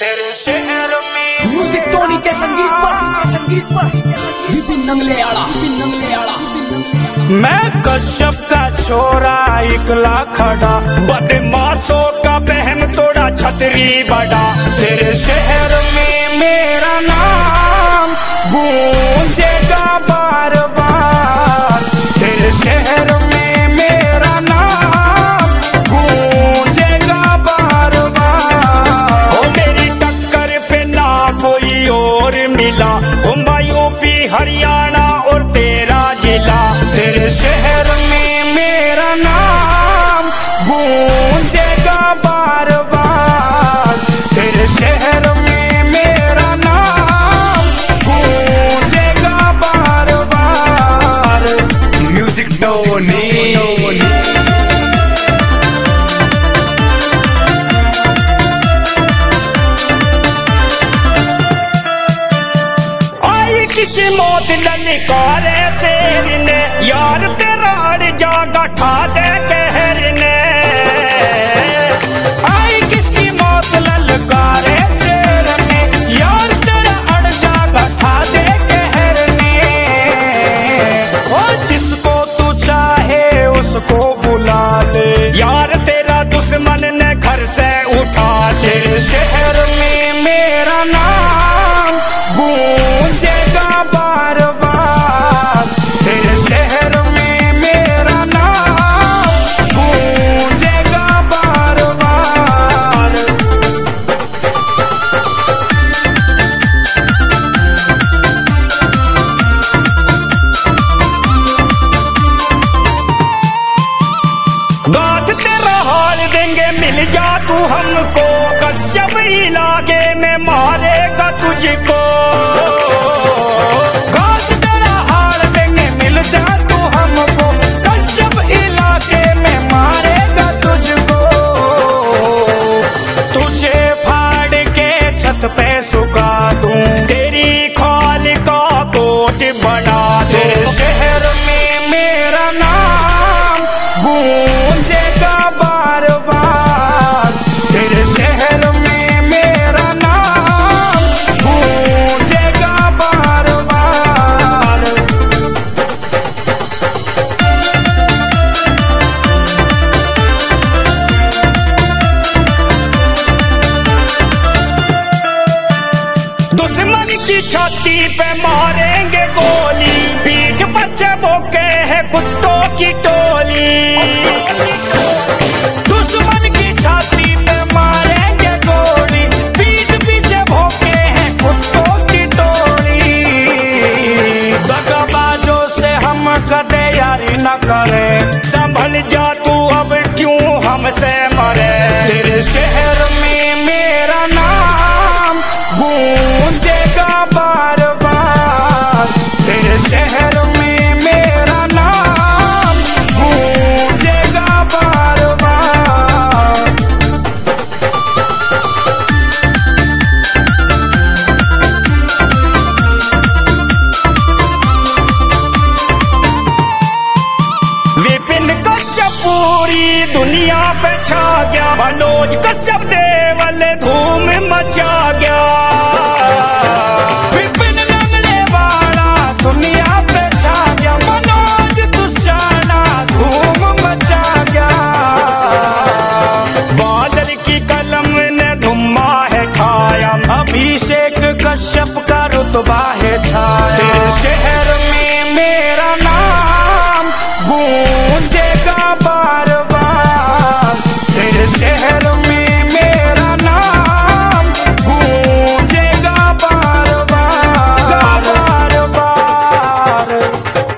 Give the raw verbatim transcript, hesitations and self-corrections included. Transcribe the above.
तेरे शहर में म्यूजिक टोनी के संगीत पर संगीत पर विपिन नंगले आला विपिन नंगले आला। मैं कश्यप का छोरा इकला खड़ा, बदमाशों का बहन तोड़ा छतरी बड़ा। तेरे शहर में मेरा नाम गूंजेगा बार बार। तेरे शहर में मेरा नाम गूंजेगा बार बार। ओ मेरी टक्कर पे ना कोई और मिला, मुंबई यूपी हरियाणा और तेरा जिला। तेरे शहर में मेरा नाम गूंजेगा बार बार। तेरे शहर में मेरा नाम गूंजेगा बार बार। म्यूजिक टोनी आई किसी मौत ललकारे शेर ने, यार तेरा अड़ जागा ठा दे कहर ने। आई किसकी मौत ललकारे शेर ने, यार तेरा अड़ जागा ठा दे कहर ने। और जिसको तू चाहे उसको बुला ले, यार तेरा दुश्मन ने घर से उठा। तेरे शहर में मेरा नाम गूंजेगा बार बार। तेरे शहर में मेरा नाम गूंजेगा बार बार। बात तेरा हाल देंगे मिल जा तू हमको, कश्यप इलाके में मारेगा तुझको। बात तेरा हाल देंगे मिल जा तू हमको, कश्यप इलाके में मारेगा तुझको। तुझे फाड़ के छत पे सुखा दूं, तेरी खाल का कोट बना दे। शहर में मेरा नाम गूंजेगा बार बार। तेरे शहर में मेरा नाम गूंजेगा बार बार। दुश्मन की छाती पे मारेंगे गोली, पीठ बच्चे भोके है कुत्तों की टोली। दुश्मन की छाती पे मारेंगे गोली, पीठ पीछे भोके हैं कुत्तों की टोली। दगाबाजों से हम कदे यारी न करे, संभल जा तू अब क्यों हमसे मरे। तेरे शहर में मेरा नाम गूंजेगा बार बार। तेरे शहर में मेरा नाम गूंजेगा बार बार। विपिन कश्यप पूरी दुनिया पे छा गया, मनोज कश्यप देवल धूम मचा गया। विपिन नंगले वाला दुनिया पे छा गया, मनोज दुशाला धूम मचा गया। बादल की कलम ने धुम्मा है खाया, अभिषेक कश्यप का रुतबा है छाया। तेरे शहर में मेरा नाम गूंजे